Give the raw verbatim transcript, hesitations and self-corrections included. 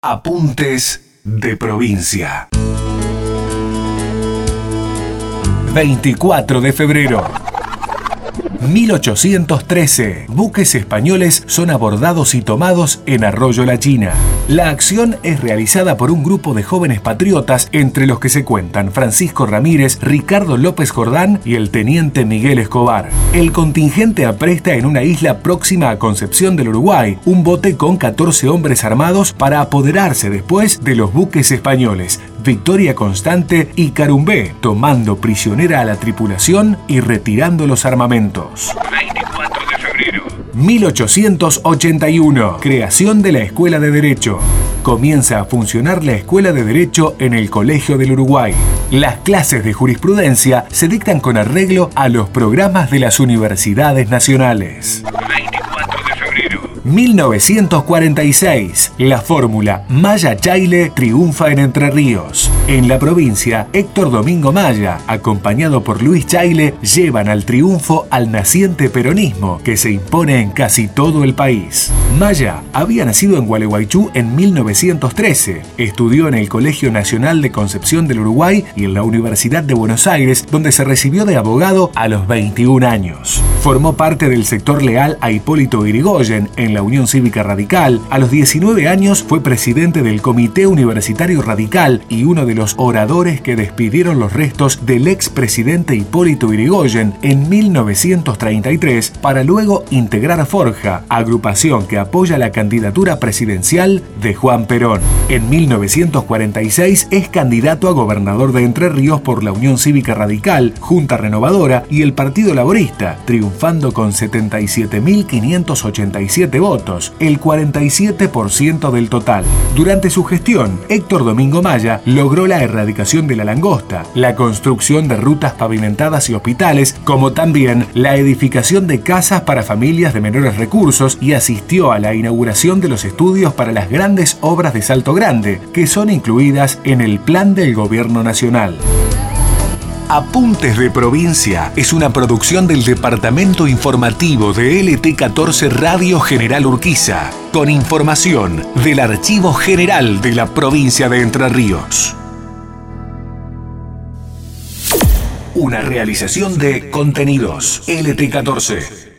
Apuntes de provincia. veinticuatro de febrero. mil ochocientos trece. Buques españoles son abordados y tomados en Arroyo La China. La acción es realizada por un grupo de jóvenes patriotas, entre los que se cuentan Francisco Ramírez, Ricardo López Jordán y el teniente Miguel Escobar. El contingente apresta en una isla próxima a Concepción del Uruguay un bote con catorce hombres armados para apoderarse después de los buques españoles Victoria Constante y Carumbé, tomando prisionera a la tripulación y retirando los armamentos. veinticuatro de febrero. mil ochocientos ochenta y uno. Creación de la Escuela de Derecho. Comienza a funcionar la Escuela de Derecho en el Colegio del Uruguay. Las clases de jurisprudencia se dictan con arreglo a los programas de las universidades nacionales. veinticuatro de febrero. mil novecientos cuarenta y seis. La fórmula Maya-Chaile triunfa en Entre Ríos. En la provincia, Héctor Domingo Maya, acompañado por Luis Chaile, llevan al triunfo al naciente peronismo, que se impone en casi todo el país. Maya había nacido en Gualeguaychú en mil novecientos trece. Estudió en el Colegio Nacional de Concepción del Uruguay y en la Universidad de Buenos Aires, donde se recibió de abogado a los veintiún años. Formó parte del sector leal a Hipólito Yrigoyen en la Unión Cívica Radical. A los diecinueve años fue presidente del Comité Universitario Radical y uno de los oradores que despidieron los restos del expresidente Hipólito Yrigoyen en mil novecientos treinta y tres para luego integrar Forja, agrupación que apoya la candidatura presidencial de Juan Perón. En mil novecientos cuarenta y seis es candidato a gobernador de Entre Ríos por la Unión Cívica Radical, Junta Renovadora y el Partido Laborista, triunfando con setenta y siete mil quinientos ochenta y siete votos, el cuarenta y siete por ciento del total. Durante su gestión, Héctor Domingo Maya logró la erradicación de la langosta, la construcción de rutas pavimentadas y hospitales, como también la edificación de casas para familias de menores recursos, y asistió a la inauguración de los estudios para las grandes obras de Salto Grande, que son incluidas en el Plan del Gobierno Nacional. Apuntes de Provincia es una producción del Departamento Informativo de L T catorce Radio General Urquiza, con información del Archivo General de la Provincia de Entre Ríos. Una realización de Contenidos L T catorce.